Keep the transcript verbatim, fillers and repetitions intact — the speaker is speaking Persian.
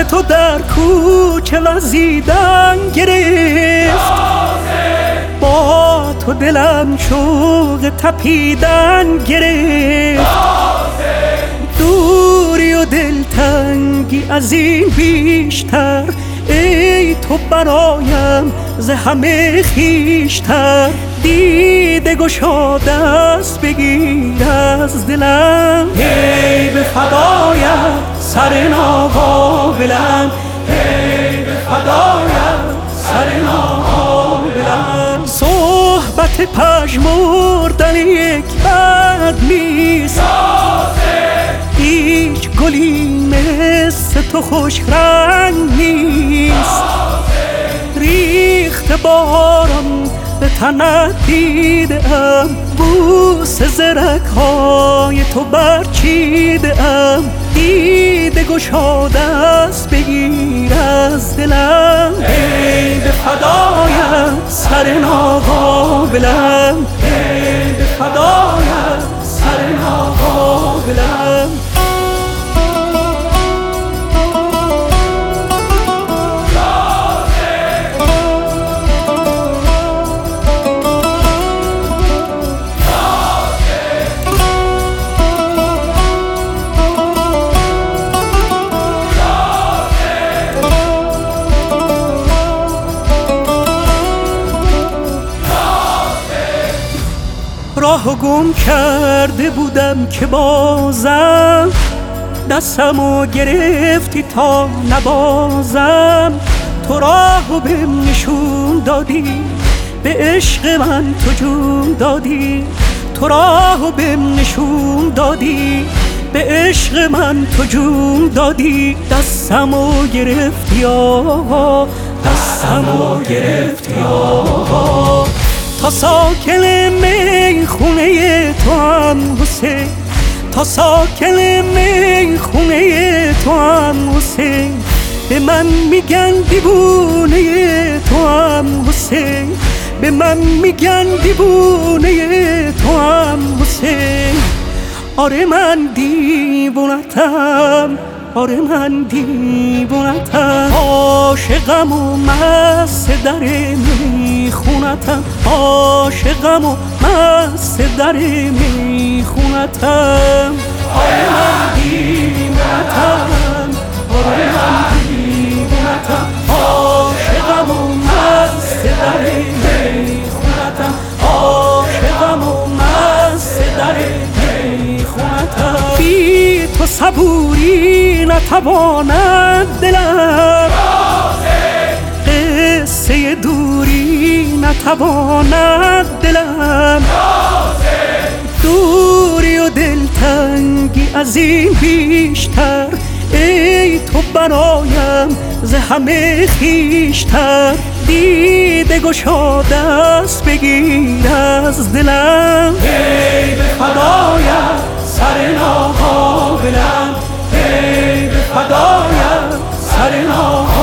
تو در کوچه وزیدن گرفت، با تو دلم شوق تپیدن گرفت. دوری و دلتنگی از این بیشتر، ای تو برایم ز همه خویشتر. دیده گشاد است بگیر از دلم، ای به فدایت سر ناقابلم، ای به فدایت سر ناقابلم. صحبت پژمردن یک بد نیست، هیچ گلی مثل تو خوش رنگ نیست. ریخت باران به تنت دیدم، بوس زرک های تو برچیدم. دیده گشاد است بگیر از دلم، ای به فدایت سر ناقابلم، ای به فدایت سر ناقابلم. راه گم کرده بودم که بازم، دستمو گرفتی تا نبازم. تو راهو بهم نشون دادی، به عشق من تو جون دادی. تو راهو بهم نشون دادی، به عشق من تو جون دادی. دستمو گرفتی آقا، دستمو گرفتی آقا. تا ساکن میخونه تو هم حسین، تا ساکن میخونه تو هم حسین. به من میگن دیوونه تو هم حسین، به من میگن دیوونه تو هم حسین. آره من دیوونتم، آره من دیوونتم. عاشقم و مست در میخونتم، عاشقم و مست در میخونتم. آره من دیوونتم، آره من دیوونتم. عاشقم و مست در میخونتم، عاشقم و مست در میخونتم. بی تو صبوری نتواند دلم، قصه دوری نتواند دلم. دوری و دلتنگی از این بیشتر، ای تو برایم ز همه خویشتر. دیده گشاد است بگیر از دلم، ای به فدایت سر ناقابلم، ای به فدایت سر ناقابلم.